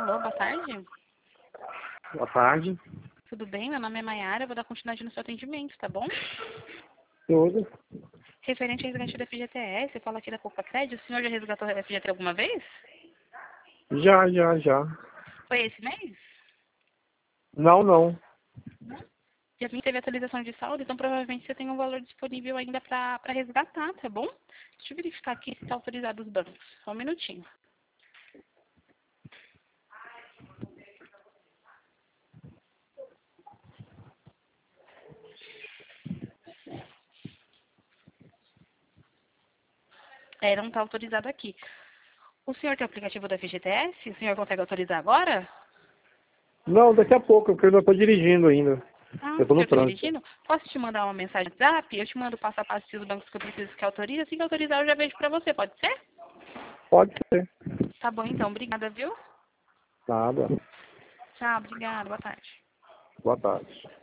Alô, boa tarde. Boa tarde. Tudo bem? Meu nome é Mayara, eu vou dar continuidade no seu atendimento, tá bom? Tudo. Referente ao resgate da FGTS, fala aqui da Poupa Crédito, o senhor já resgatou a FGTS alguma vez? Já. Foi esse mês? Não. Dia 20 teve atualização de saldo, então provavelmente você tem um valor disponível ainda para resgatar, tá bom? Deixa eu verificar aqui se está autorizado os bancos. Só um minutinho. Não está autorizado aqui. O senhor tem o aplicativo da FGTS? O senhor consegue autorizar agora? Não, daqui a pouco, porque eu ainda estou dirigindo ainda. Ah, Eu estou o senhor no está trânsito. dirigindo? Posso te mandar uma mensagem no WhatsApp? Eu te mando passo a passo dos bancos que eu preciso que autorize. Assim que autorizar, eu já vejo para você. Pode ser? Pode ser. Tá bom, então. Obrigada, viu? Nada. Tchau, obrigada. Boa tarde. Boa tarde.